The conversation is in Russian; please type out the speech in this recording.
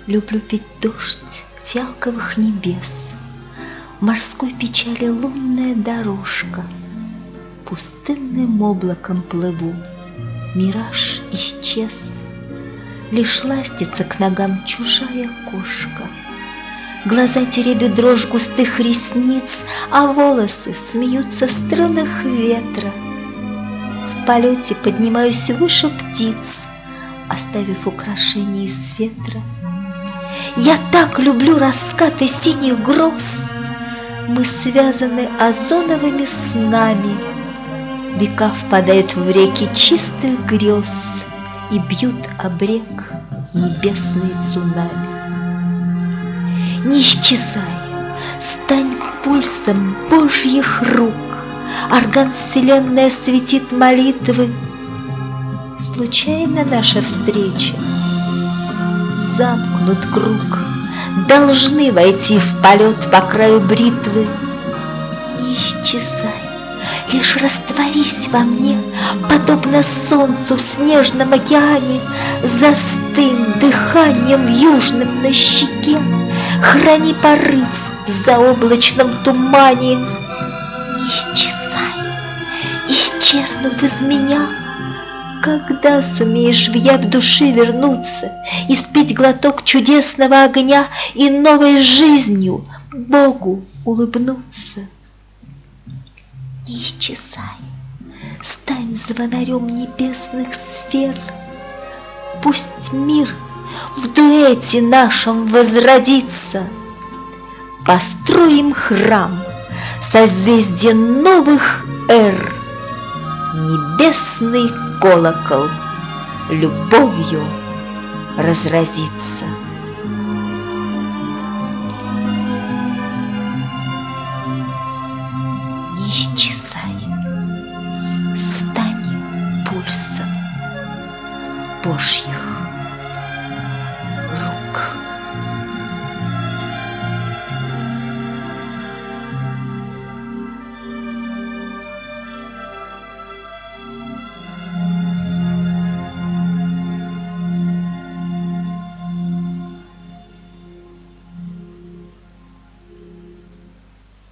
Люблю пить дождь фиалковых небес, в морской печали лунная дорожка. Пустынным облаком плыву, мираж исчез, лишь ластится к ногам чужая кошка. Глаза теребят дрожь густых ресниц, а волосы смеются в струнах ветра. В полете поднимаюсь выше птиц, оставив украшения из ветра. Я так люблю раскаты синих гроз, мы связаны озоновыми снами. Века впадают в реки чистых грез и бьют об рек небесные цунами. Не исчезай, стань пульсом Божьих рук, орган вселенной осветит молитвы. Случайна наша встреча, замкнут круг, должны войти в полет по краю бритвы. Не исчезай, лишь растворись во мне, подобно солнцу в снежном океане. Застынь дыханием южным на щеке, храни порыв в заоблачном тумане. Не исчезай, исчезнув из меня, когда сумеешь в явь души вернуться и спить глоток чудесного огня и новой жизнью Богу улыбнуться? Не исчезай, стань звонарем небесных сфер. Пусть мир в дуэте нашем возродится. Построим храм, созвездие новых эр. Небесный колокол любовью разразится. Не исчезай, стань пульсом Божьих